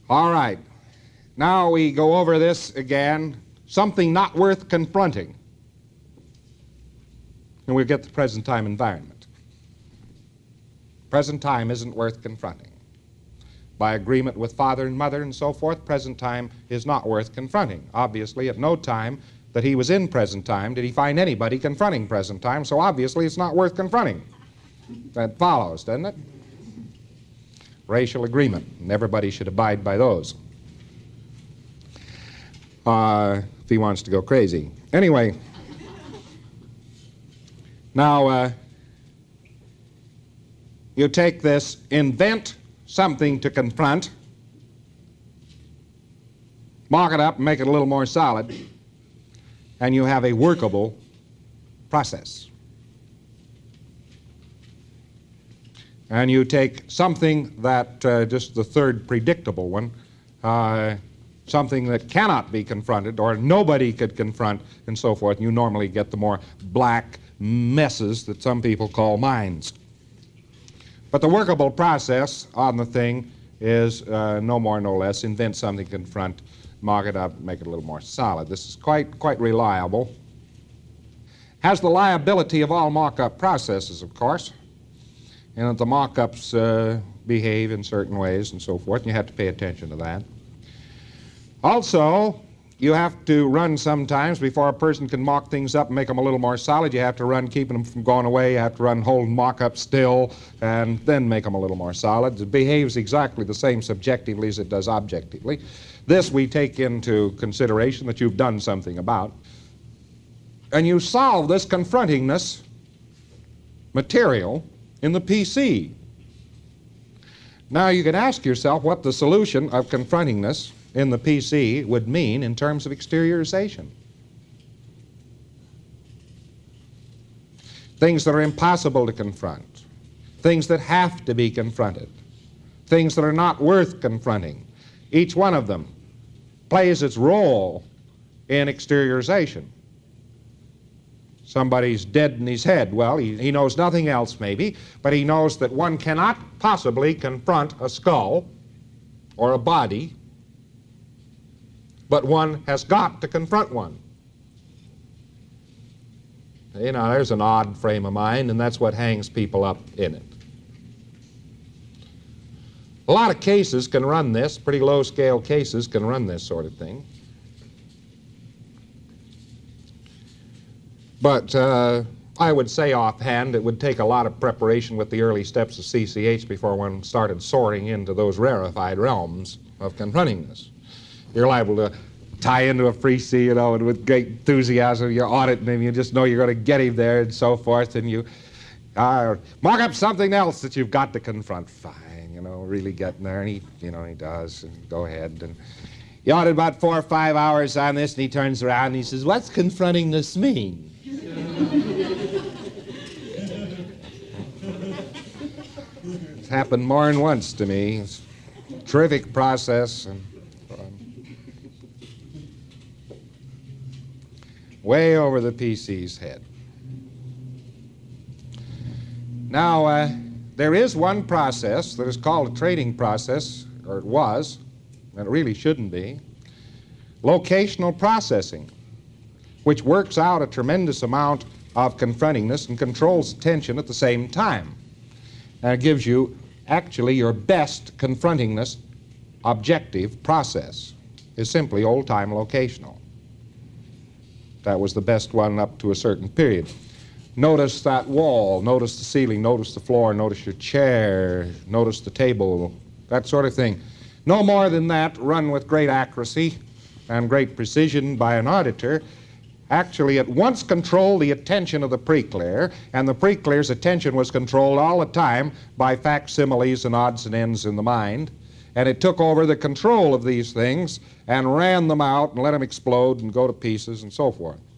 All right. Now we go over this again. Something not worth confronting. And we'll get the present time environment. Present time isn't worth confronting. By agreement with father and mother and so forth, present time is not worth confronting. Obviously, at no time that he was in present time did he find anybody confronting present time, so obviously it's not worth confronting. That follows, doesn't it? Racial agreement, and everybody should abide by those. If he wants to go crazy. Anyway, now you take this, invent something to confront, mock it up and make it a little more solid, and you have a workable process. And you take something that, just the third predictable one, something that cannot be confronted or nobody could confront and so forth, and you normally get the more black messes that some people call minds. But the workable process on the thing is no more, no less, invent something, confront, mock it up, make it a little more solid. This is quite reliable. Has the liability of all mock-up processes, of course, and that the mock-ups behave in certain ways and so forth, and you have to pay attention to that. Also, you have to run sometimes before a person can mock things up and make them a little more solid. You have to run keeping them from going away. You have to run holding mock-up still and then make them a little more solid. It behaves exactly the same subjectively as it does objectively. This we take into consideration that you've done something about. And you solve this confrontingness material in the PC. Now you can ask yourself what the solution of confrontingness in the PC would mean in terms of exteriorization. Things that are impossible to confront, things that have to be confronted, things that are not worth confronting. Each one of them plays its role in exteriorization. Somebody's dead in his head. Well, he knows nothing else maybe, but he knows that one cannot possibly confront a skull or a body, but one has got to confront one. You know, there's an odd frame of mind, and that's what hangs people up in it. A lot of cases can run this, pretty low-scale cases can run this sort of thing. But I would say offhand it would take a lot of preparation with the early steps of CCH before one started soaring into those rarefied realms of confronting this. You're liable to tie into a free sea, you know, and with great enthusiasm you're auditing him, you just know you're going to get him there and so forth, and you mock up something else that you've got to confront. Fine, you know, really getting there, and he does, and go ahead. And you audit about 4 or 5 hours on this, and he turns around and he says, "What's confronting this mean?" It's happened more than once to me. It's a terrific process, and way over the PC's head. Now, there is one process that is called a trading process, or it was, and it really shouldn't be, locational processing, which works out a tremendous amount of confrontingness and controls attention at the same time. And it gives you actually your best confrontingness objective process is simply old-time locational. That was the best one up to a certain period. Notice that wall, notice the ceiling, notice the floor, notice your chair, notice the table, that sort of thing. No more than that, run with great accuracy and great precision by an auditor, actually at once controlled the attention of the pre-clear, and the pre-clear's attention was controlled all the time by facsimiles and odds and ends in the mind, and it took over the control of these things and ran them out and let them explode and go to pieces and so forth.